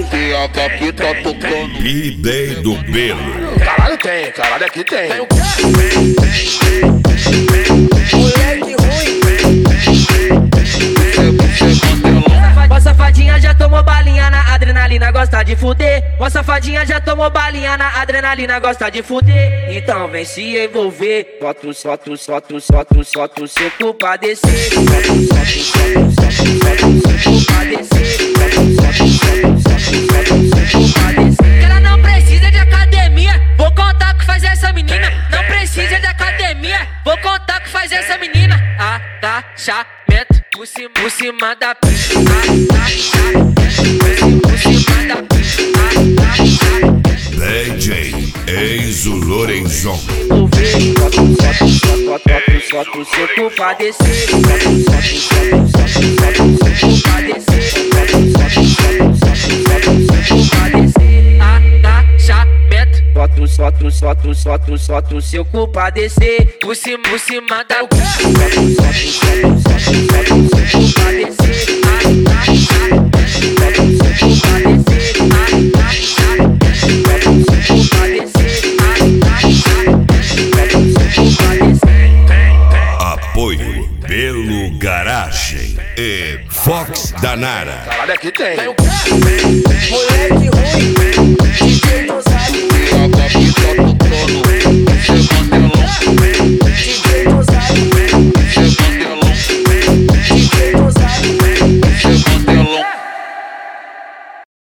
que a Gabi tá tocando. B-Day do Belo. Caralho tem, caralho aqui tem. Tem o quê? Moleque ruim. Ó safadinha já tomou balinha na adrenalina, gosta de fuder. Ó safadinha já tomou balinha na adrenalina, gosta de fuder. Então vem se envolver. Bota o seu cu pra descer. Bota o seu cu pra descer. Que ela não precisa de academia. Vou contar o que faz essa menina. Não precisa de academia. Vou contar o que faz essa menina. Agachamento por cima da pista. Por cima da pista. DJ Enzo Lorenzon. Bota o seu cu pra descer. Bota o seu cu pra descer. Agachamento. Bota o seu cu pra descer. Por cima da pista. Bota o seu cu pra descer. Bota o seu cu pra descer. Bota o seu cu pra descer. Bota o seu cu pra descer. Apoio Belo Garagem e Fox Danara. Caralho aqui tem. Tem o quê? Moleque ruim. DJ